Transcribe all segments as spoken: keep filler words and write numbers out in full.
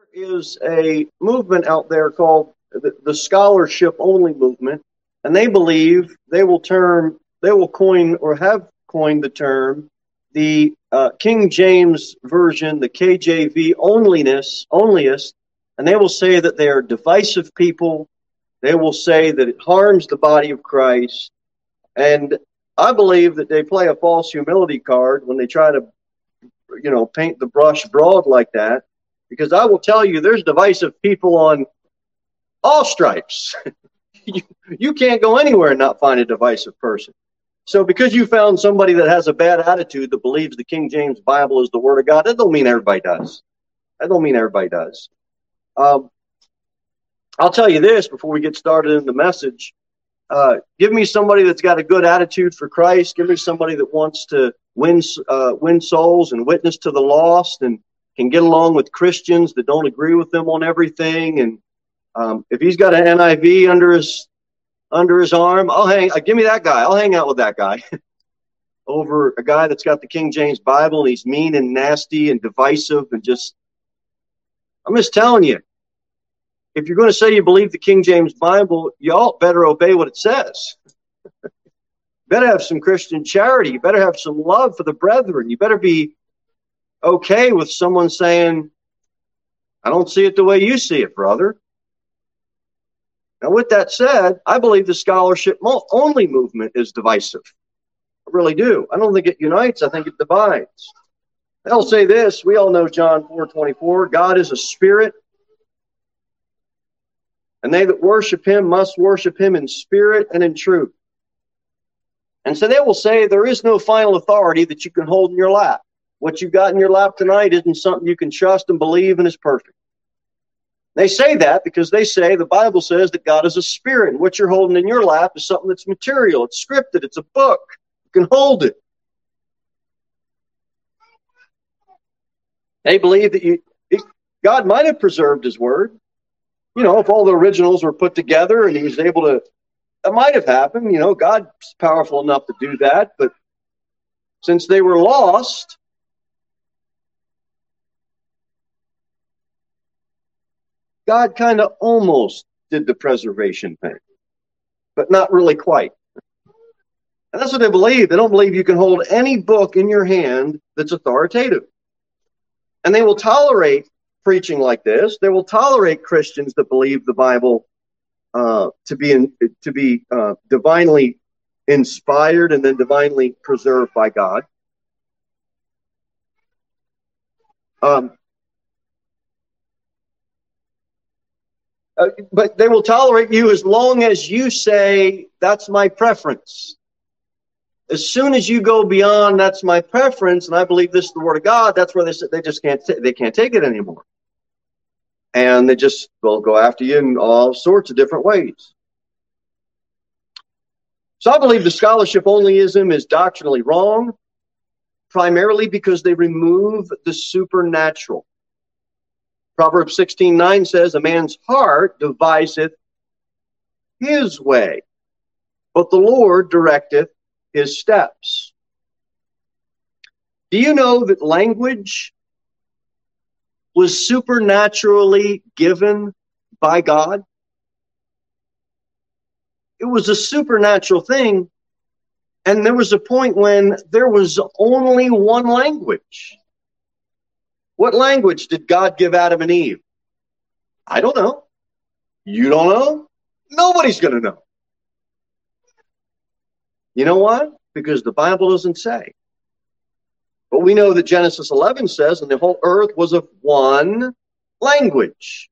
is a movement out there called the, the scholarship only movement, and they believe they will term, they will coin or have coined the term the uh, King James Version, the K J V onlyness, onlyist, and they will say that they are divisive people. They will say that it harms the body of Christ, and I believe that they play a false humility card when they try to, you know, paint the brush broad like that. Because I will tell you, there's divisive people on all stripes. you, you can't go anywhere and not find a divisive person. So because you found somebody that has a bad attitude that believes the King James Bible is the Word of God, that don't mean everybody does. That don't mean everybody does. Um, I'll tell you this before we get started in the message. Uh, give me somebody that's got a good attitude for Christ. Give me somebody that wants to win, uh, win souls and witness to the lost and can get along with Christians that don't agree with them on everything. And um, if he's got an N I V under his under his arm, I'll hang. Uh, give me that guy. I'll hang out with that guy over a guy that's got the King James Bible and he's mean and nasty and divisive and just. I'm just telling you, if you're going to say you believe the King James Bible, y'all better obey what it says. Better have some Christian charity. You better have some love for the brethren. You better be okay with someone saying, I don't see it the way you see it, brother. Now, with that said, I believe the scholarship only movement is divisive. I really do. I don't think it unites. I think it divides. They'll say this. We all know John four twenty-four. God is a spirit, and they that worship him must worship him in spirit and in truth. And so they will say there is no final authority that you can hold in your lap. What you've got in your lap tonight isn't something you can trust and believe and is perfect. They say that because they say the Bible says that God is a spirit. And what you're holding in your lap is something that's material. It's scripted. It's a book. You can hold it. They believe that you, it, God might have preserved his word. You know, if all the originals were put together and he was able to, that might have happened. You know, God's powerful enough to do that. But since they were lost, God kind of almost did the preservation thing, but not really quite. And that's what they believe. They don't believe you can hold any book in your hand that's authoritative. And they will tolerate preaching like this. They will tolerate Christians that believe the Bible uh, to be in, to be uh, divinely inspired and then divinely preserved by God. Um, uh, but they will tolerate you as long as you say, that's my preference. As soon as you go beyond, that's my preference, and I believe this is the Word of God, that's where they they just can't they can't take it anymore, and they just will go after you in all sorts of different ways. So I believe the scholarship onlyism is doctrinally wrong, primarily because they remove the supernatural. Proverbs sixteen nine says, "A man's heart deviseth his way, but the Lord directeth his steps." Do you know that language was supernaturally given by God? It was a supernatural thing, and there was a point when there was only one language. What language did God give Adam and Eve? I don't know. You don't know? Nobody's going to know. You know what? Because the Bible doesn't say. But we know that Genesis eleven says, and the whole earth was of one language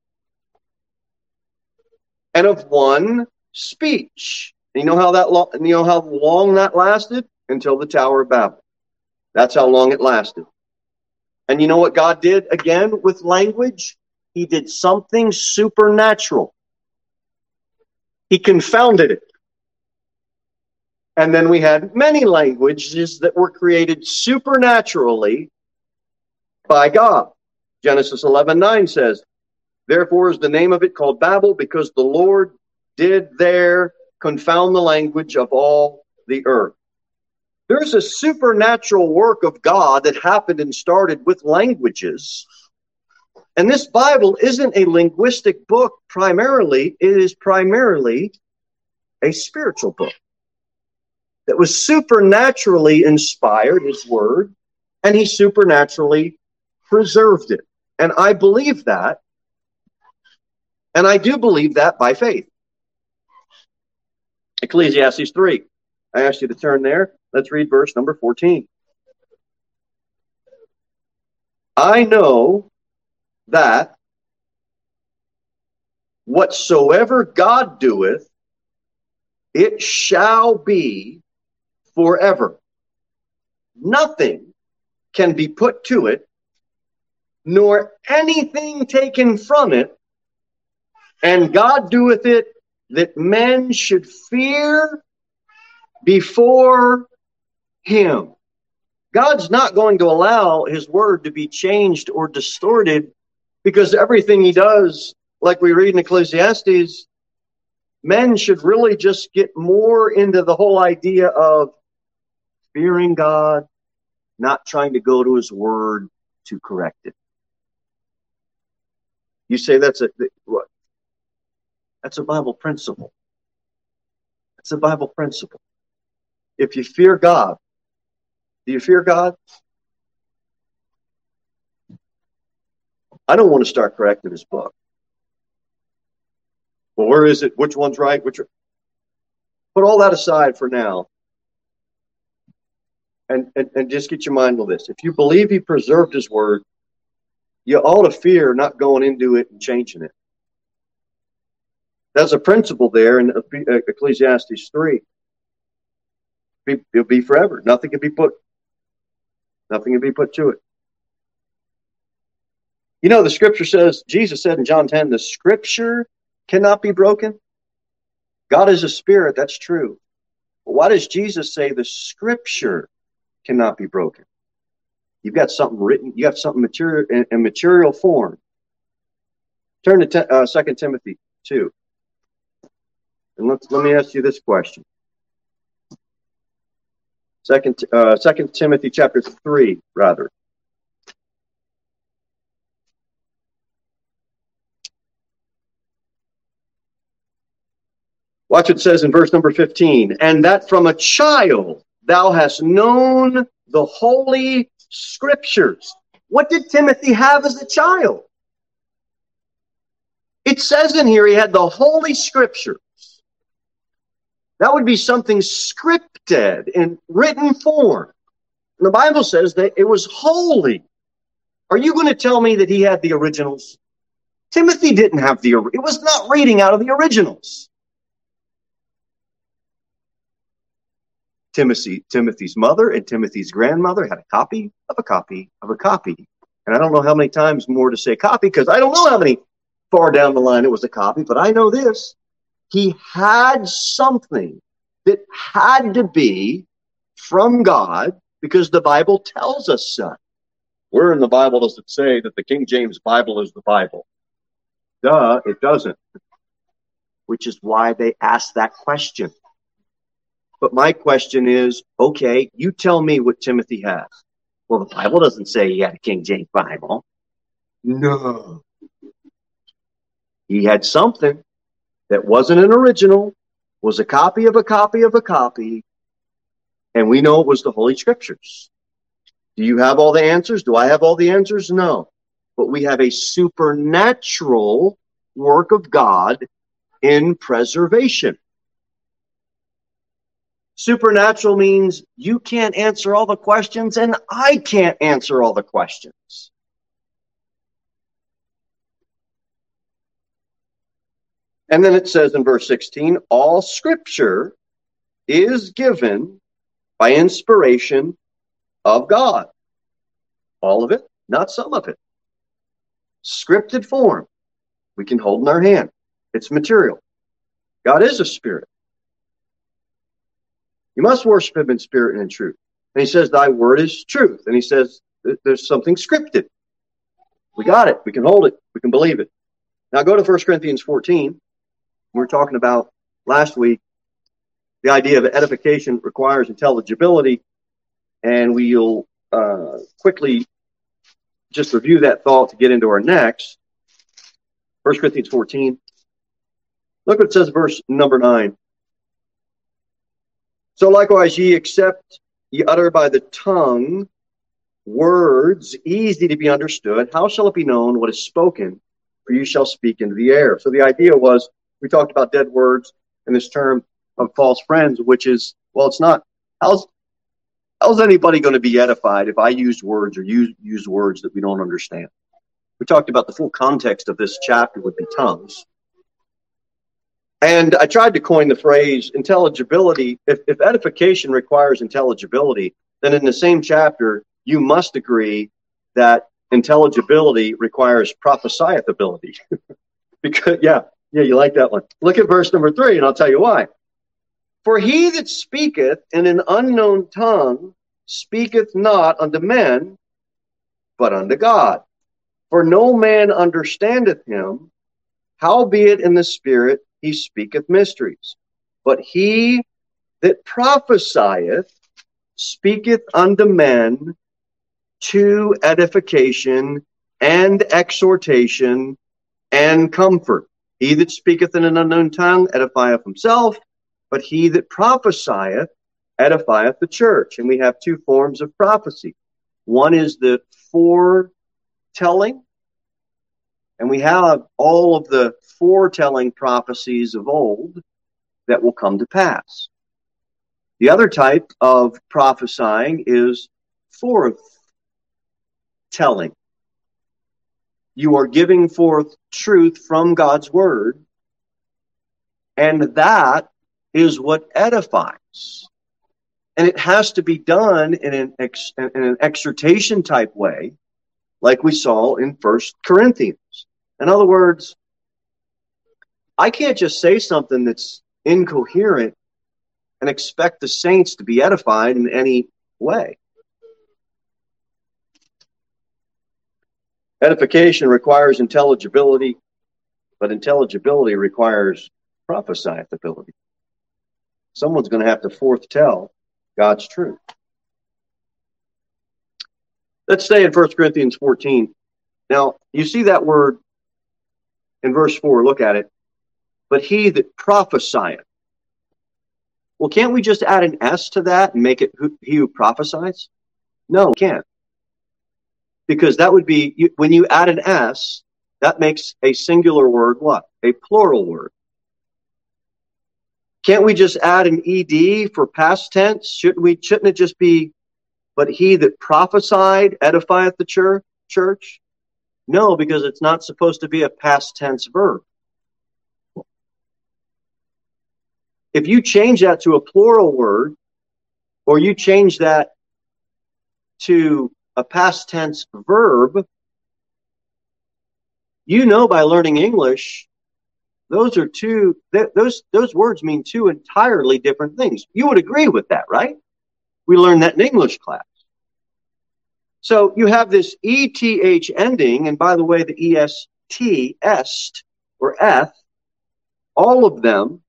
and of one speech. And you know how that lo- you know how long that lasted? Until the Tower of Babel. That's how long it lasted. And you know what God did again with language? He did something supernatural. He confounded it. And then we had many languages that were created supernaturally by God. Genesis eleven nine says, "Therefore is the name of it called Babel, because the Lord did there confound the language of all the earth." There's a supernatural work of God that happened and started with languages. And this Bible isn't a linguistic book primarily. It is primarily a spiritual book that was supernaturally inspired, his word, and he supernaturally preserved it. And I believe that. And I do believe that by faith. Ecclesiastes three. I asked you to turn there. Let's read verse number fourteen. I know that whatsoever God doeth, it shall be forever. Nothing can be put to it, nor anything taken from it. And God doeth it that men should fear before him. God's not going to allow his word to be changed or distorted, because everything he does, like we read in Ecclesiastes, men should really just get more into the whole idea of fearing God, not trying to go to his word to correct it. You say that's a what? That's a Bible principle. That's a Bible principle. If you fear God, do you fear God? I don't want to start correcting his book. Well, where is it? Which one's right? Which? Put all that aside for now. And, and, and just get your mind on this. If you believe he preserved his word, you ought to fear not going into it and changing it. There's a principle there in Ecclesiastes three. It'll be forever. Nothing can be put, nothing can be put to it. You know, the scripture says, Jesus said in John ten, the scripture cannot be broken. God is a spirit, that's true. But why does Jesus say the scripture cannot be broken? You've got something written, you got something material in, in material form. Turn to uh, Second Timothy two. And let's, let me ask you this question. Second, uh, Second Timothy chapter three, rather. Watch what it says in verse number fifteen. And that from a child thou hast known the holy scriptures. What did Timothy have as a child? It says in here he had the holy scriptures. That would be something scripted in written form. And the Bible says that it was holy. Are you going to tell me that he had the originals? Timothy didn't have the, it was not reading out of the originals. Timothy, Timothy's mother and Timothy's grandmother had a copy of a copy of a copy. And I don't know how many times more to say copy, because I don't know how many far down the line it was a copy, but I know this. He had something that had to be from God, because the Bible tells us so. Where in the Bible does it say that the King James Bible is the Bible? Duh, it doesn't. Which is why they asked that question. But my question is, okay, you tell me what Timothy has. Well, the Bible doesn't say he had a King James Bible. No. He had something that wasn't an original, was a copy of a copy of a copy, and we know it was the Holy Scriptures. Do you have all the answers? Do I have all the answers? No. But we have a supernatural work of God in preservation. Supernatural means you can't answer all the questions, and I can't answer all the questions. And then it says in verse sixteen, all scripture is given by inspiration of God. All of it, not some of it. Scripted form, we can hold in our hand. It's material. God is a spirit. You must worship him in spirit and in truth. And he says, thy word is truth. And he says, there's something scripted. We got it. We can hold it. We can believe it. Now go to First Corinthians fourteen. We were talking about last week, the idea of edification requires intelligibility, and we'll uh, quickly just review that thought to get into our next. First Corinthians fourteen. Look what it says, verse number nine. So likewise ye accept, ye utter by the tongue words easy to be understood. How shall it be known what is spoken? For you shall speak into the air. So the idea was, we talked about dead words and this term of false friends, which is, well, it's not. How's how's anybody going to be edified if I use words or use use words that we don't understand? We talked about the full context of this chapter would be tongues. And I tried to coin the phrase intelligibility. If, if edification requires intelligibility, then in the same chapter, you must agree that intelligibility requires prophesieth ability. Because, yeah, yeah, you like that one. Look at verse number three, and I'll tell you why. For he that speaketh in an unknown tongue speaketh not unto men, but unto God. For no man understandeth him, howbeit in the Spirit he speaketh mysteries. But he that prophesieth speaketh unto men to edification and exhortation and comfort. He that speaketh in an unknown tongue edifieth himself, but he that prophesieth edifieth the church. And we have two forms of prophecy. One is the foretelling, and we have all of the foretelling prophecies of old that will come to pass. The other type of prophesying is forth-telling. You are giving forth truth from God's word, and that is what edifies. And it has to be done in an, ex- in an exhortation type way, like we saw in First Corinthians. In other words, I can't just say something that's incoherent and expect the saints to be edified in any way. Edification requires intelligibility, but intelligibility requires prophesieth ability. Someone's going to have to foretell God's truth. Let's stay in First Corinthians fourteen. Now, you see that word in verse four. Look at it. But he that prophesieth. Well, can't we just add an S to that and make it who, he who prophesies? No, we can't. Because that would be, when you add an S, that makes a singular word what? A plural word. Can't we just add an E D for past tense? Shouldn't we? Shouldn't it just be, but he that prophesied edifieth the church? church? No, because it's not supposed to be a past tense verb. If you change that to a plural word, or you change that to a past tense verb, you know by learning English, those are two, th- those, those words mean two entirely different things. You would agree with that, right? We learned that in English class. So you have this E T H ending, and by the way, the E S T, est, or eth, all of them,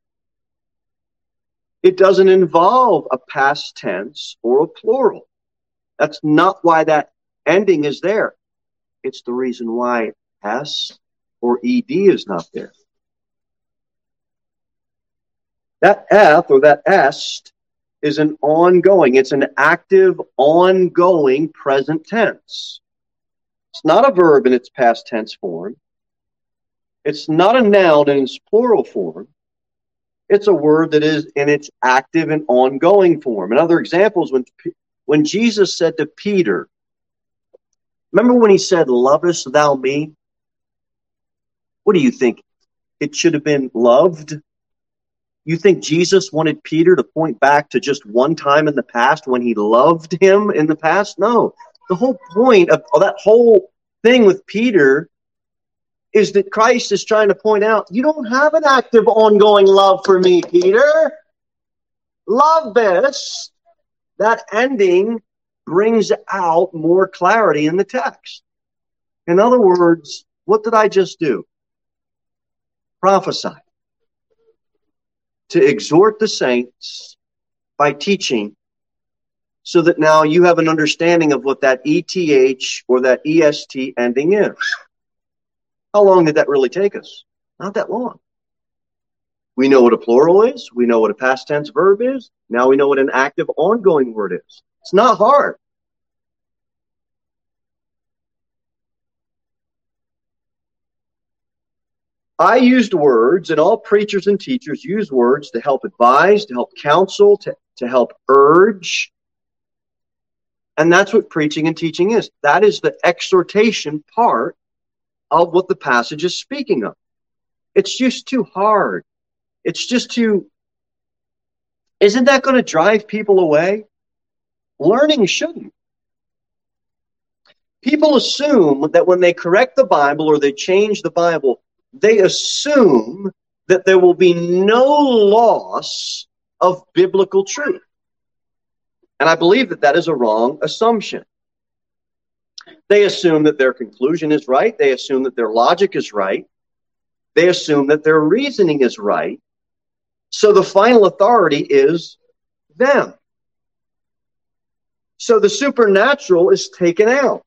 it doesn't involve a past tense or a plural. That's not why that ending is there. It's the reason why S or E D is not there. That eth or that est is an ongoing, it's an active, ongoing present tense. It's not a verb in its past tense form. It's not a noun in its plural form. It's a word that is in its active and ongoing form. And other examples, when, when Jesus said to Peter, remember when he said, lovest thou me? What do you think? It should have been loved? You think Jesus wanted Peter to point back to just one time in the past when he loved him in the past? No. The whole point of, of that whole thing with Peter is that Christ is trying to point out, you don't have an active, ongoing love for me, Peter. Love this. That ending brings out more clarity in the text. In other words, what did I just do? Prophesy. To exhort the saints by teaching so that now you have an understanding of what that E T H or that E S T ending is. How long did that really take us? Not that long. We know what a plural is. We know what a past tense verb is. Now we know what an active ongoing word is. It's not hard. I used words, and all preachers and teachers use words to help advise, to help counsel, to, to help urge. And that's what preaching and teaching is. That is the exhortation part of what the passage is speaking of. It's just too hard. It's just too... Isn't that going to drive people away? Learning shouldn't. People assume that when they correct the Bible or they change the Bible, they assume that there will be no loss of biblical truth. And I believe that that is a wrong assumption. They assume that their conclusion is right. They assume that their logic is right. They assume that their reasoning is right. So the final authority is them. So the supernatural is taken out.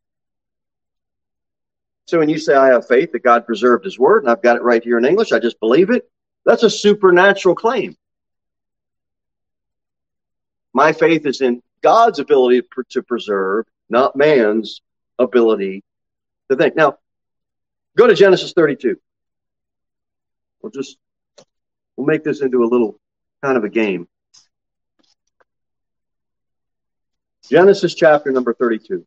So when you say, I have faith that God preserved his word, and I've got it right here in English, I just believe it, that's a supernatural claim. My faith is in God's ability to preserve, not man's ability to think. Now, go to Genesis thirty-two. We'll just, we'll make this into a little kind of a game. Genesis chapter number thirty-two.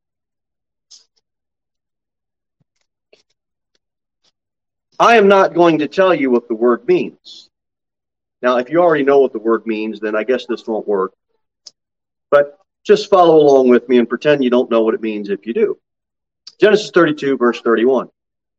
I am not going to tell you what the word means. Now, if you already know what the word means, then I guess this won't work. But just follow along with me and pretend you don't know what it means if you do. Genesis thirty-two, verse thirty-one.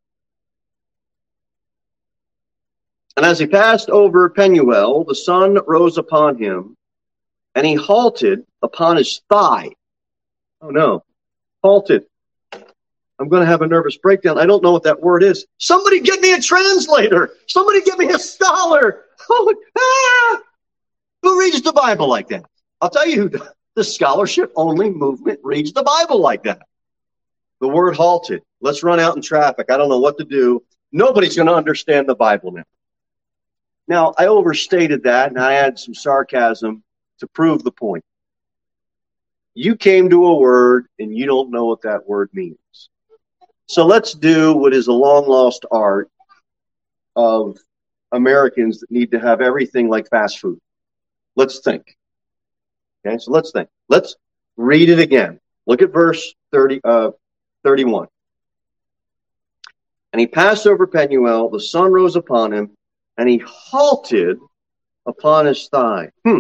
And as he passed over Penuel, the sun rose upon him, and he halted upon his thigh. Oh no, halted. I'm going to have a nervous breakdown. I don't know what that word is. Somebody get me a translator. Somebody get me a scholar. Oh, ah! Who reads the Bible like that? I'll tell you who. The scholarship-only movement reads the Bible like that. The word halted. Let's run out in traffic. I don't know what to do. Nobody's going to understand the Bible now. Now, I overstated that, and I added some sarcasm to prove the point. You came to a word, and you don't know what that word means. So let's do what is a long-lost art of Americans that need to have everything like fast food. Let's think. Okay, so let's think. Let's read it again. Look at verse thirty, uh, thirty-one. And he passed over Penuel, the sun rose upon him, and he halted upon his thigh. Hmm.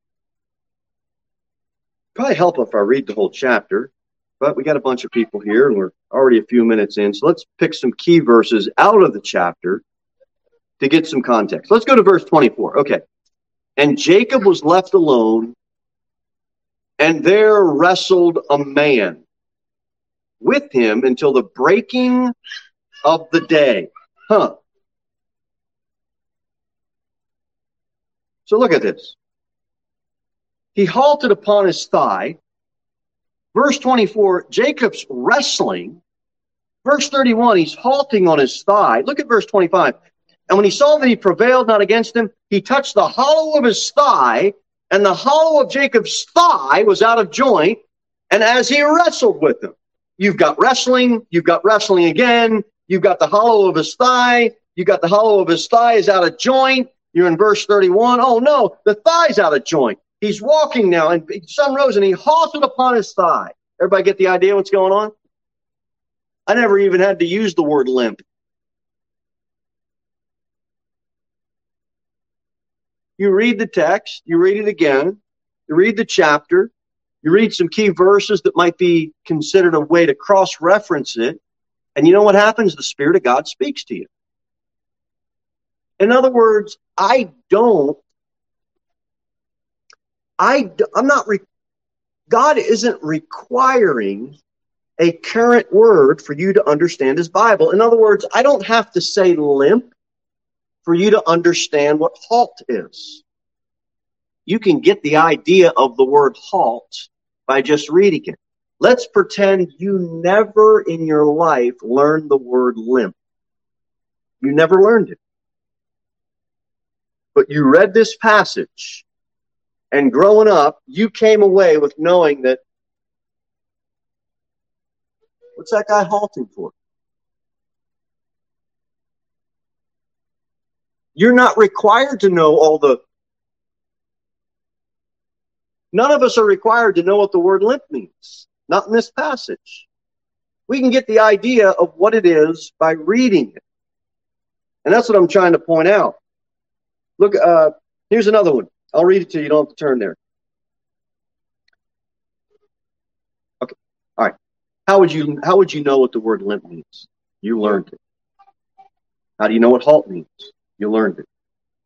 Probably help if I read the whole chapter, but we got a bunch of people here, and we're already a few minutes in, so let's pick some key verses out of the chapter to get some context. Let's go to verse twenty-four. Okay. And Jacob was left alone, and there wrestled a man with him until the breaking of the day. Huh. So look at this. He halted upon his thigh. Verse twenty-four, Jacob's wrestling. Verse thirty-one, he's halting on his thigh. Look at verse twenty-five. And when he saw that he prevailed not against him, he touched the hollow of his thigh, and the hollow of Jacob's thigh was out of joint. And as he wrestled with him, you've got wrestling, you've got wrestling again, you've got the hollow of his thigh, you've got the hollow of his thigh is out of joint. You're in verse thirty-one. Oh no, the thigh's out of joint. He's walking now, and the sun rose, and he halted upon his thigh. Everybody get the idea what's going on? I never even had to use the word limp. You read the text, you read it again, you read the chapter, you read some key verses that might be considered a way to cross-reference it, and you know what happens? The Spirit of God speaks to you. In other words, I don't, I, I'm not, re, God isn't requiring a current word for you to understand his Bible. In other words, I don't have to say limp for you to understand what halt is. you can get the idea of the word halt by just reading it. Let's pretend you never in your life learned the word limp. You never learned it. But you read this passage, and growing up, you came away with knowing that, what's that guy halting for? You're not required to know all the... None of us are required to know what the word limp means. Not in this passage. We can get the idea of what it is by reading it. And that's what I'm trying to point out. Look, uh, here's another one. I'll read it to you. You don't have to turn there. Okay. All right. How would you, how would you know what the word limp means? You learned it. How do you know what halt means? You learned it.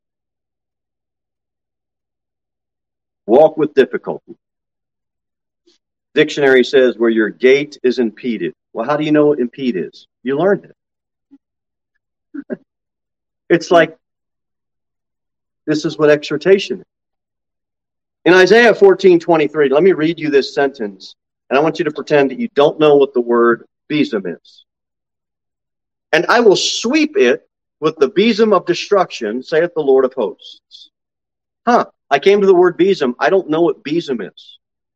Walk with difficulty. Dictionary says where your gait is impeded. Well, how do you know what impede is? You learned it. It's like, this is what exhortation is. In Isaiah fourteen twenty-three, let me read you this sentence, and I want you to pretend that you don't know what the word besom is. And I will sweep it with the besom of destruction, saith the Lord of hosts. Huh. I came to the word besom. I don't know what besom is.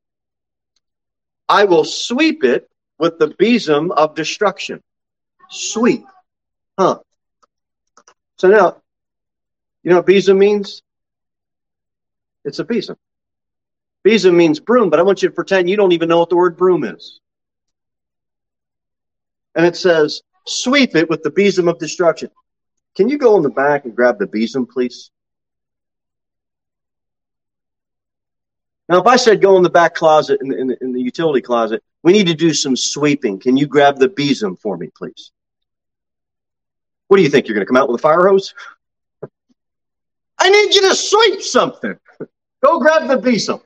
I will sweep it with the besom of destruction. Sweep. Huh. So now, you know what besom means? It's a besom. Besom means broom, but I want you to pretend you don't even know what the word broom is. And it says, sweep it with the besom of destruction. Can you go in the back and grab the besom, please? Now, if I said go in the back closet, in the, in the, in the utility closet, we need to do some sweeping. Can you grab the besom for me, please? What do you think? You're going to come out with a fire hose? I need you to sweep something. Go grab the besom.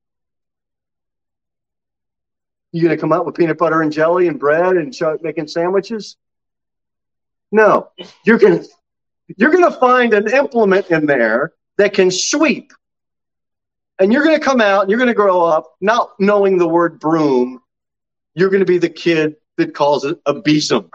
You going to come out with peanut butter and jelly and bread and start making sandwiches? No. You're going to, you're going to find an implement in there that can sweep. And you're going to come out and you're going to grow up not knowing the word broom. You're going to be the kid that calls it a besom.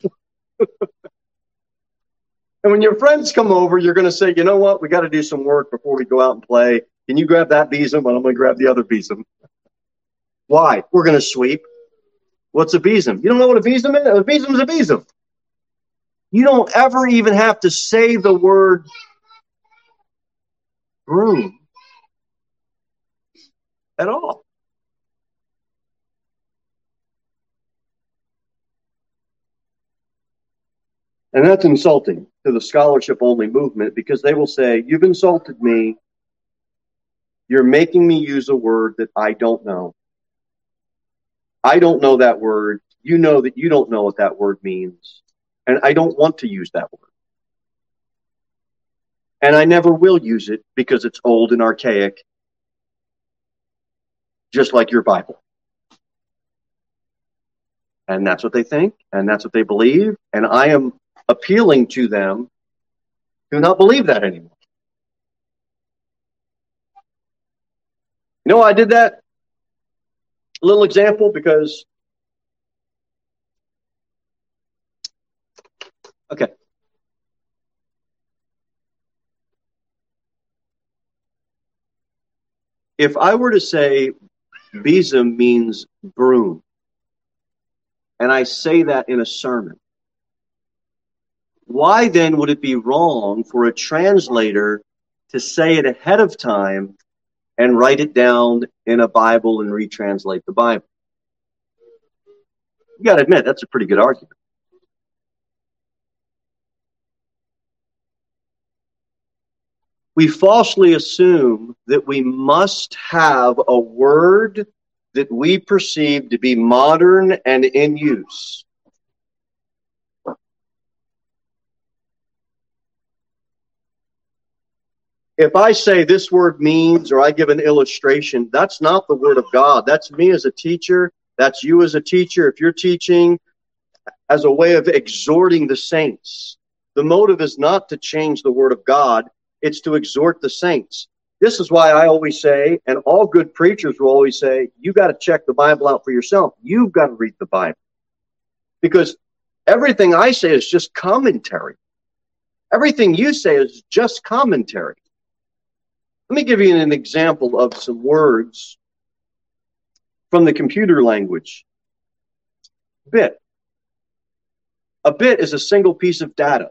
And when your friends come over, you're going to say, you know what? We got to do some work before we go out and play. Can you grab that besom? And I'm going to grab the other besom. Why? We're going to sweep. What's a besom? You don't know what a besom is? A besom is a besom. You don't ever even have to say the word broom at all. And that's insulting to the scholarship-only movement because they will say, you've insulted me. You're making me use a word that I don't know. I don't know that word. You know that you don't know what that word means. And I don't want to use that word. And I never will use it because it's old and archaic, just like your Bible. And that's what they think, and that's what they believe. And I am appealing to them to not believe that anymore. You know why I did that? A little example, because okay. If I were to say besom means broom, and I say that in a sermon, why then would it be wrong for a translator to say it ahead of time and write it down in a Bible and retranslate the Bible? You got to admit, that's a pretty good argument. We falsely assume that we must have a word that we perceive to be modern and in use. If I say this word means, or I give an illustration, that's not the word of God. That's me as a teacher. That's you as a teacher. If you're teaching as a way of exhorting the saints, the motive is not to change the word of God. It's to exhort the saints. This is why I always say, and all good preachers will always say, you got to check the Bible out for yourself. You've got to read the Bible. Because everything I say is just commentary. Everything you say is just commentary. Let me give you an example of some words from the computer language. Bit. A bit is a single piece of data.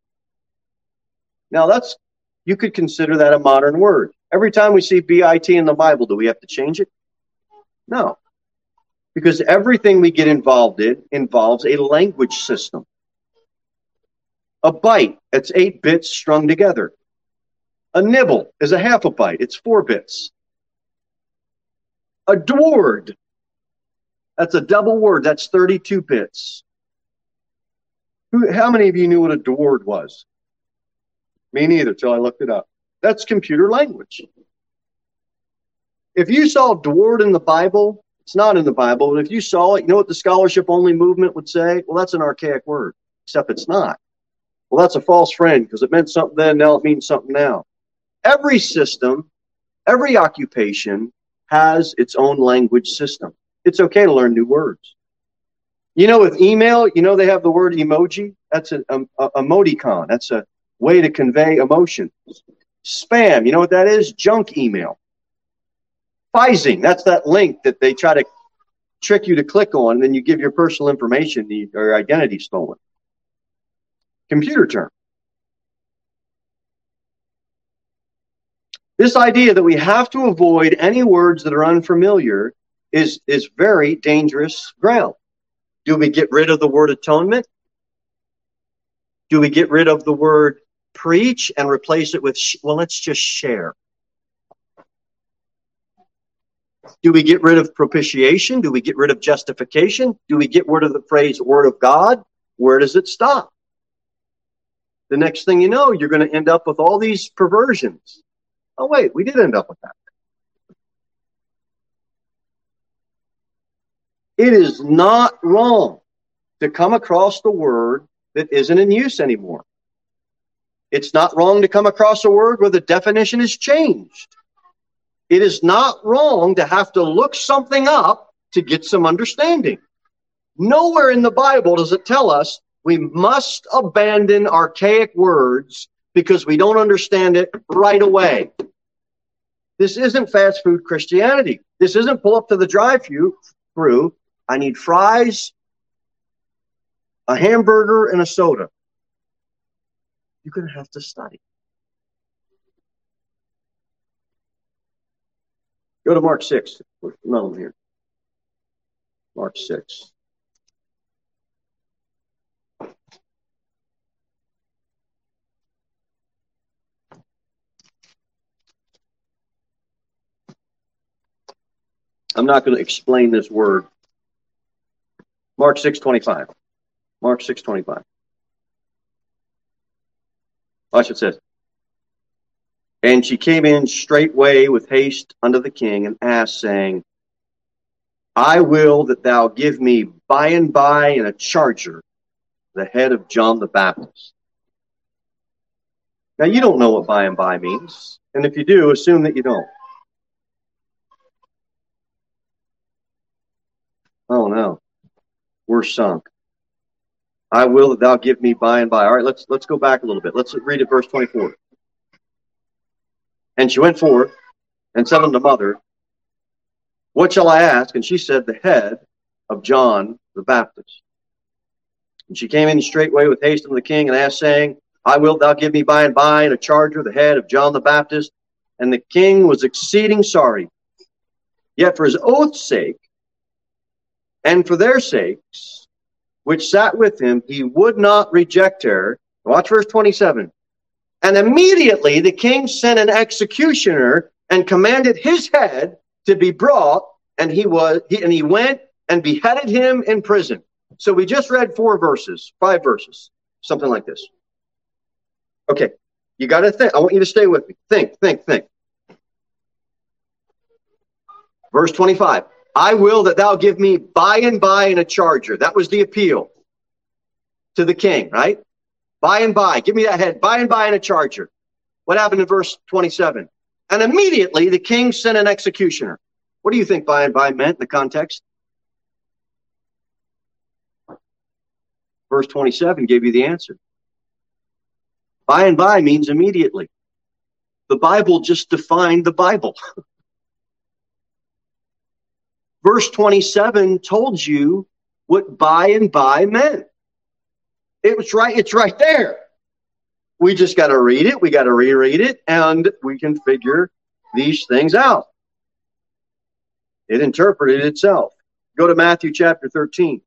Now that's, you could consider that a modern word. Every time we see B I T in the Bible, do we have to change it? No. Because everything we get involved in involves a language system. A byte, it's eight bits strung together. A nibble is a half a byte, it's four bits. A dword, that's a double word, that's thirty-two bits. Who, how many of you knew what a dword was? Me neither, till I looked it up. That's computer language. If you saw dword in the Bible, it's not in the Bible, but if you saw it, you know what the scholarship-only movement would say? Well, that's an archaic word, except it's not. Well, that's a false friend, because it meant something then, now it means something now. Every system, every occupation has its own language system. It's okay to learn new words. You know, with email, you know they have the word emoji? That's an a, a, emoticon. That's a way to convey emotion. Spam, you know what that is? Junk email. Phishing, that's that link that they try to trick you to click on, and then you give your personal information or your identity stolen. Computer term. This idea that we have to avoid any words that are unfamiliar is, is very dangerous ground. Do we get rid of the word atonement? Do we get rid of the word preach and replace it with, sh- well, let's just share? Do we get rid of propitiation? Do we get rid of justification? Do we get rid of the phrase word of God? Where does it stop? The next thing you know, you're going to end up with all these perversions. Oh, wait, we did end up with that. It is not wrong to come across the word that isn't in use anymore. It's not wrong to come across a word where the definition is changed. It is not wrong to have to look something up to get some understanding. Nowhere in the Bible does it tell us we must abandon archaic words because we don't understand it right away. This isn't fast food Christianity. This isn't pull up to the drive-thru. I need fries, a hamburger, and a soda. You're going to have to study. Go to Mark six. No, I'm here. Mark six. I'm not going to explain this word. Mark six twenty-five. Mark six twenty-five. Watch what it says. And she came in straightway with haste unto the king and asked, saying, I will that thou give me by and by in a charger the head of John the Baptist. Now, you don't know what by and by means. And if you do, assume that you don't. Oh, no. We're sunk. I will that thou give me by and by. All right, let's let's go back a little bit. Let's read it, verse twenty-four. And she went forth and said unto the mother, what shall I ask? And she said, the head of John the Baptist. And she came in straightway with haste unto the king and asked, saying, I will thou give me by and by in a charger the head of John the Baptist. And the king was exceeding sorry. Yet for his oath's sake, and for their sakes, which sat with him, he would not reject her. Watch verse twenty-seven. And immediately the king sent an executioner and commanded his head to be brought, and he was he, and he went and beheaded him in prison. So we just read four verses, five verses, something like this. Okay, you got to think. I want you to stay with me. Think, think, think. Verse twenty-five. I will that thou give me by and by in a charger. That was the appeal to the king, right? By and by. Give me that head. By and by in a charger. What happened in verse twenty-seven? And immediately the king sent an executioner. What do you think by and by meant in the context? Verse twenty-seven gave you the answer. By and by means immediately. The Bible just defined the Bible. Verse twenty-seven told you what by and by meant. It was right, it's right there. We just got to read it, we got to reread it, and we can figure these things out. It interpreted itself. Go to Matthew chapter thirteen.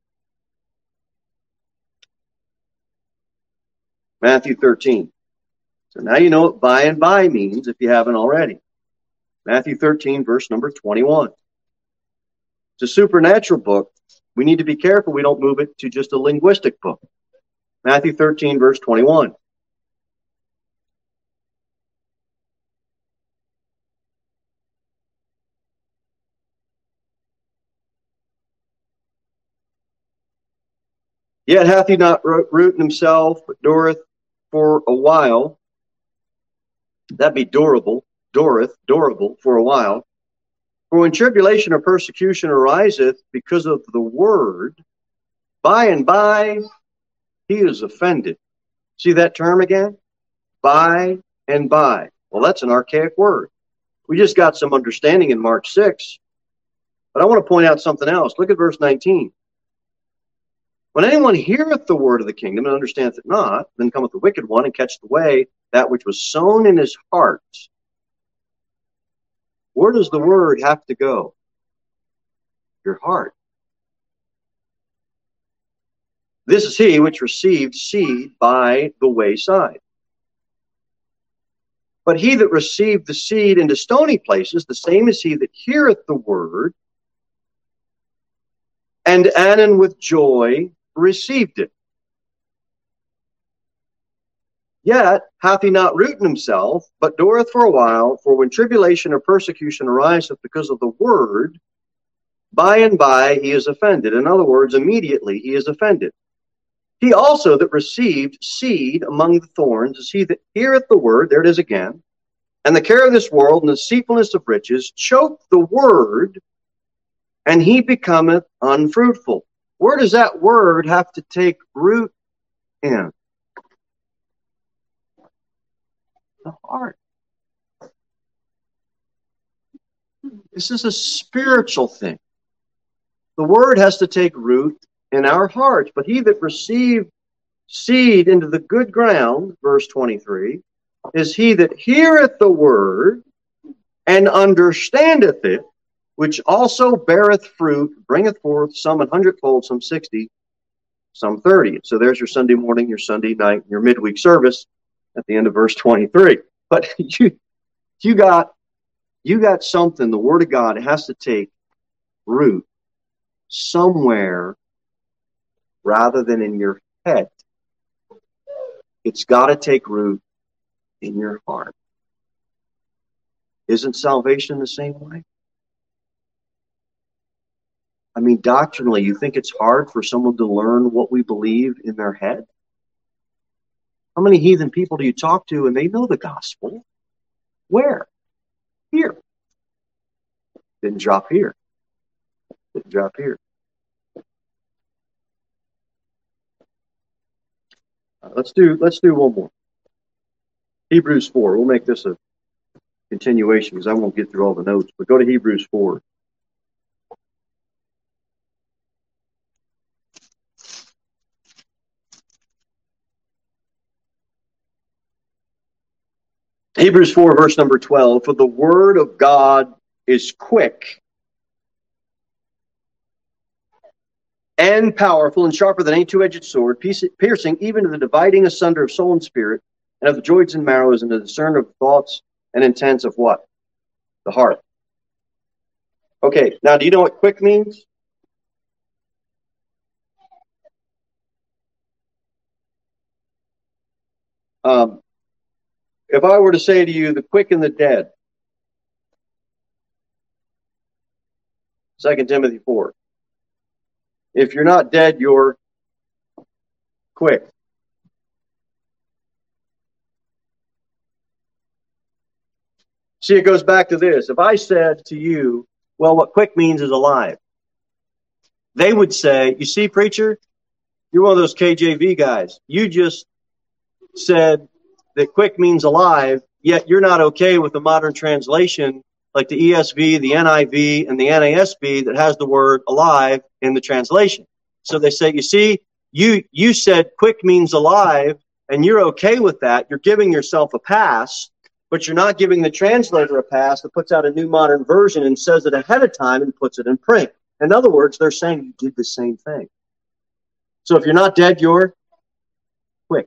Matthew thirteen. So now you know what by and by means if you haven't already. Matthew thirteen, verse number twenty-one. It's a supernatural book. We need to be careful we don't move it to just a linguistic book. Matthew thirteen, verse twenty-one. Yet hath he not root in himself, but dureth for a while. That'd be durable, dureth, durable for a while. For when tribulation or persecution ariseth because of the word, by and by he is offended. See that term again? By and by. Well, that's an archaic word. We just got some understanding in Mark six. But I want to point out something else. Look at verse nineteen. When anyone heareth the word of the kingdom and understandeth it not, then cometh the wicked one and catcheth away that which was sown in his heart. Where does the word have to go? Your heart. This is he which received seed by the wayside. But he that received the seed into stony places, the same is he that heareth the word, and anon with joy received it. Yet hath he not root in himself, but dureth for a while. For when tribulation or persecution ariseth because of the word, by and by he is offended. In other words, immediately he is offended. He also that received seed among the thorns is he that heareth the word, there it is again, and the care of this world and the deceitfulness of riches choke the word, and he becometh unfruitful. Where does that word have to take root in? The heart. This is a spiritual thing. The word has to take root in our hearts. But he that received seed into the good ground, verse twenty-three, is he that heareth the word and understandeth it, which also beareth fruit, bringeth forth some an hundredfold, some sixty, some thirty. So there's your Sunday morning, your Sunday night, your midweek service at the end of verse twenty-three. But you, you got, you got something, the Word of God, it has to take root somewhere rather than in your head. It's got to take root in your heart. Isn't salvation the same way? I mean, doctrinally, you think it's hard for someone to learn what we believe in their head? How many heathen people do you talk to and they know the gospel? Where? Here. Didn't drop here. Didn't drop here. Uh, let's do let's do one more. Hebrews four. We'll make this a continuation because I won't get through all the notes. But go to Hebrews four. Hebrews four, verse number twelve. For the word of God is quick and powerful and sharper than any two-edged sword, piercing even to the dividing asunder of soul and spirit, and of the joints and marrows, and the discerner of thoughts and intents of what? The heart. Okay, now do you know what quick means? Um, if I were to say to you, the quick and the dead, Second Timothy four. If you're not dead, you're quick. See, it goes back to this. If I said to you, well, what quick means is alive, they would say, you see, preacher, you're one of those K J V guys. You just said that quick means alive, yet you're not okay with the modern translation like the E S V, the N I V, and the N A S B that has the word alive in the translation. So they say, you see, you you said quick means alive, and you're okay with that. You're giving yourself a pass, but you're not giving the translator a pass that puts out a new modern version and says it ahead of time and puts it in print. In other words, they're saying you did the same thing. So if you're not dead, you're quick.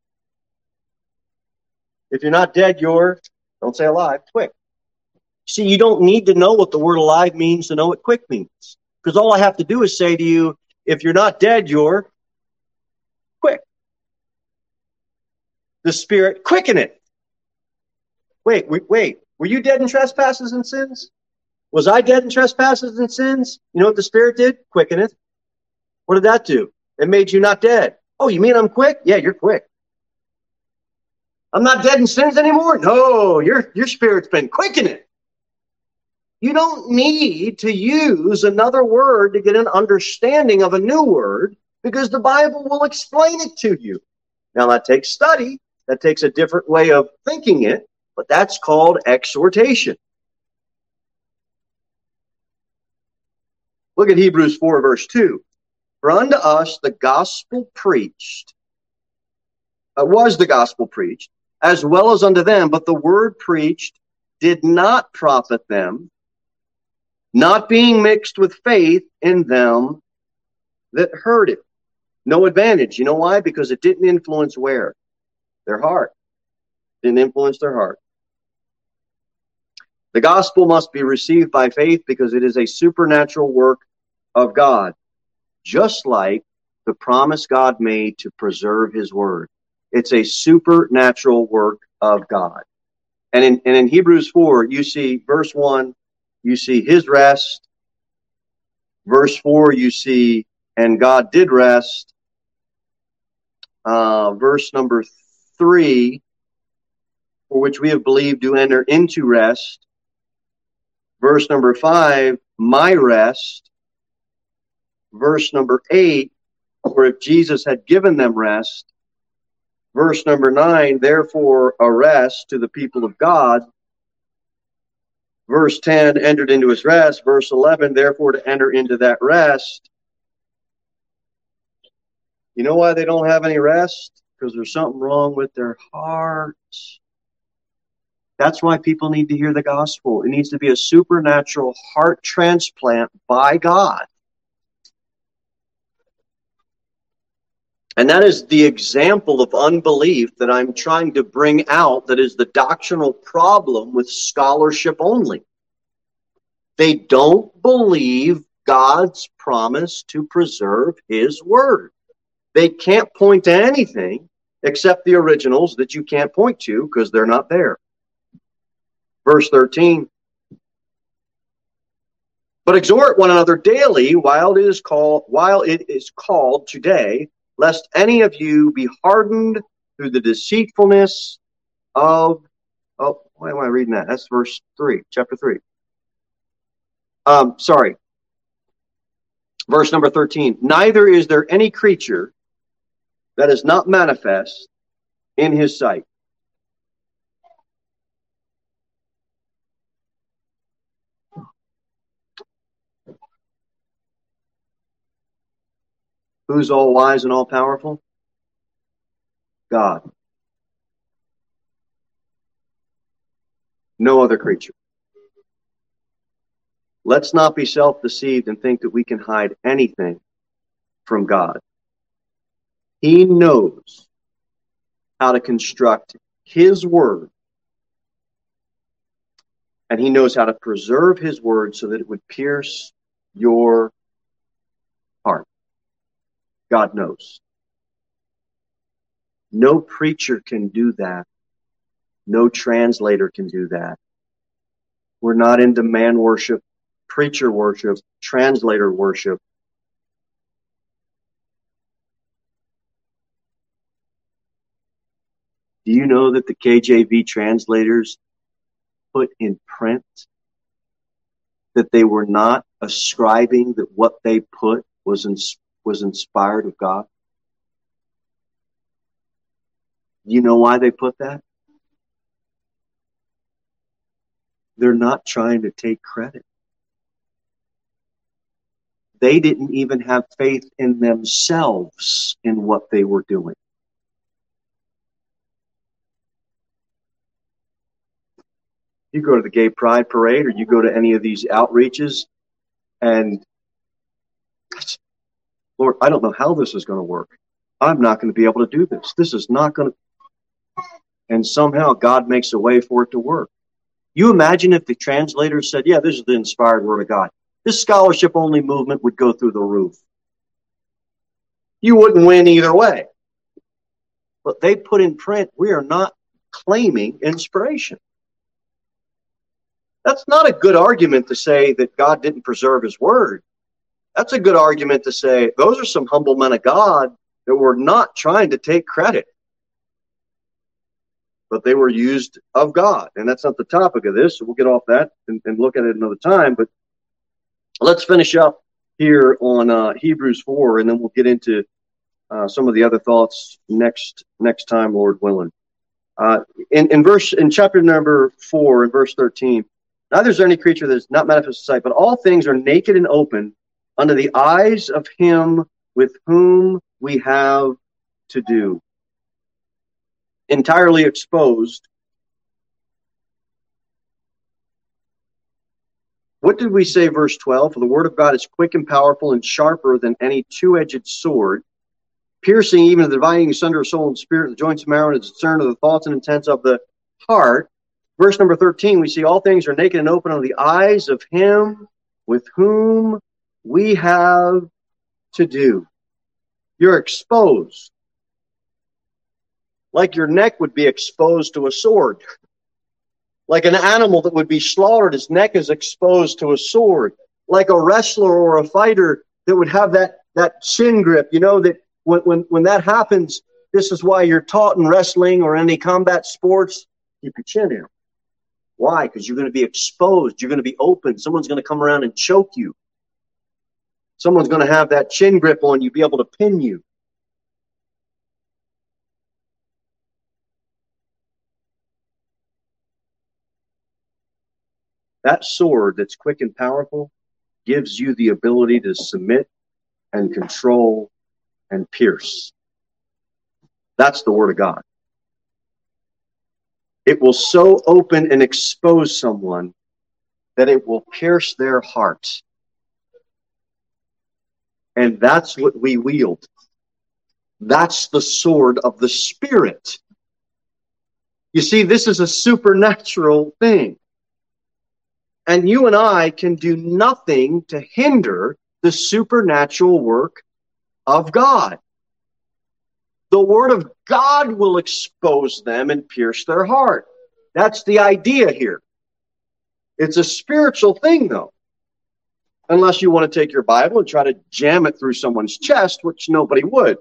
If you're not dead, you're, don't say alive, quick. See, you don't need to know what the word alive means to know what quick means. Because all I have to do is say to you, if you're not dead, you're quick. The Spirit quicken it. Wait, wait, wait. Were you dead in trespasses and sins? Was I dead in trespasses and sins? You know what the Spirit did? Quicken it. What did that do? It made you not dead. Oh, you mean I'm quick? Yeah, you're quick. I'm not dead in sins anymore? No, your, your Spirit's been quickening. You don't need to use another word to get an understanding of a new word because the Bible will explain it to you. Now, that takes study. That takes a different way of thinking it, but that's called exhortation. Look at Hebrews four, verse two. For unto us the gospel preached, uh, was the gospel preached, as well as unto them, but the word preached did not profit them, not being mixed with faith in them that heard it. No advantage. You know why? Because it didn't influence where? Their heart. Didn't influence their heart. The gospel must be received by faith because it is a supernatural work of God, just like the promise God made to preserve his word. It's a supernatural work of God. And in, and in Hebrews four, you see verse one, you see his rest. Verse four, you see, and God did rest. Uh, verse number three, for which we have believed to enter into rest. Verse number five, my rest. Verse number eight, for if Jesus had given them rest. Verse number nine, therefore a rest to the people of God. Verse ten, entered into his rest. Verse eleven, therefore to enter into that rest. You know why they don't have any rest? Because there's something wrong with their hearts. That's why people need to hear the gospel. It needs to be a supernatural heart transplant by God. And that is the example of unbelief that I'm trying to bring out that is the doctrinal problem with scholarship only. They don't believe God's promise to preserve his word. They can't point to anything except the originals that you can't point to because they're not there. Verse thirteen. But exhort one another daily while it is called while it is called today, lest any of you be hardened through the deceitfulness of oh why am I reading that? That's verse three, chapter three. Um, sorry. Verse number thirteen. Neither is there any creature that is not manifest in his sight. Who's all wise and all powerful? God. No other creature. Let's not be self-deceived and think that we can hide anything from God. He knows how to construct his word, and he knows how to preserve his word so that it would pierce your heart. God knows. No preacher can do that. No translator can do that. We're not into man worship, preacher worship, translator worship. Do you know that the K J V translators put in print that they were not ascribing that what they put was ins- was inspired of God? You know why they put that? They're not trying to take credit. They didn't even have faith in themselves in what they were doing. You go to the Gay Pride Parade or you go to any of these outreaches and, Lord, I don't know how this is going to work. I'm not going to be able to do this. This is not going to... And somehow God makes a way for it to work. You imagine if the translators said, yeah, this is the inspired word of God. This scholarship-only movement would go through the roof. You wouldn't win either way. But they put in print, we are not claiming inspiration. That's not a good argument to say that God didn't preserve his word. That's a good argument to say those are some humble men of God that were not trying to take credit. But they were used of God. And that's not the topic of this, so we'll get off that and, and look at it another time. But let's finish up here on uh, Hebrews four, and then we'll get into uh, some of the other thoughts next next time, Lord willing. Uh, in, in verse in chapter number four, in verse thirteen, neither is there any creature that is not manifest in sight, but all things are naked and open under the eyes of him with whom we have to do. Entirely exposed. What did we say, verse twelve? For the word of God is quick and powerful and sharper than any two-edged sword, piercing even to the dividing asunder of soul and spirit, the joints and marrow, and the discern of the thoughts and intents of the heart. Verse number thirteen, we see all things are naked and open under the eyes of him with whom we have to do. You're exposed. Like your neck would be exposed to a sword. Like an animal that would be slaughtered, his neck is exposed to a sword. Like a wrestler or a fighter that would have that, that chin grip. You know that when, when, when that happens, this is why you're taught in wrestling or any combat sports, keep your chin in. Why? Because you're going to be exposed. You're going to be open. Someone's going to come around and choke you. Someone's going to have that chin grip on you, be able to pin you. That sword that's quick and powerful gives you the ability to submit and control and pierce. That's the word of God. It will so open and expose someone that it will pierce their heart. And that's what we wield. That's the sword of the Spirit. You see, this is a supernatural thing. And you and I can do nothing to hinder the supernatural work of God. The Word of God will expose them and pierce their heart. That's the idea here. It's a spiritual thing, though. Unless you want to take your Bible and try to jam it through someone's chest, which nobody would.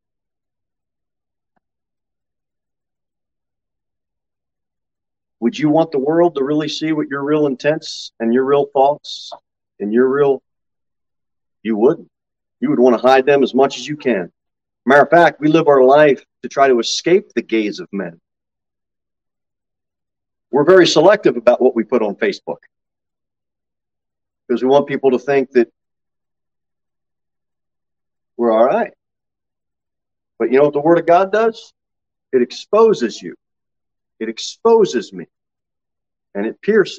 Would you want the world to really see what your real intents and your real thoughts and your real... You wouldn't. You would want to hide them as much as you can. Matter of fact, we live our life to try to escape the gaze of men. We're very selective about what we put on Facebook. Because we want people to think that we're all right. But you know what the Word of God does? It exposes you. It exposes me. And it pierces.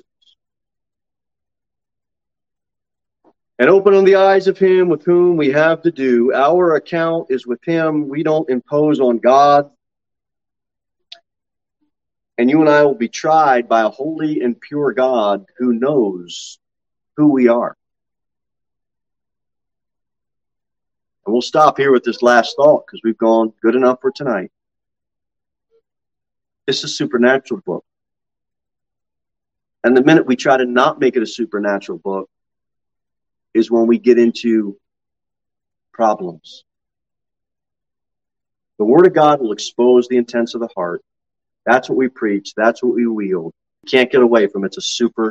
And open on the eyes of him with whom we have to do. Our account is with him. We don't impose on God. And you and I will be tried by a holy and pure God who knows who we are. And we'll stop here with this last thought because we've gone good enough for tonight. It's a supernatural book. And the minute we try to not make it a supernatural book is when we get into problems. The Word of God will expose the intents of the heart. That's what we preach. That's what we wield. can't get away from. It's a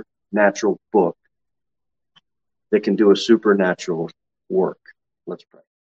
supernatural book that can do a supernatural work. Let's pray.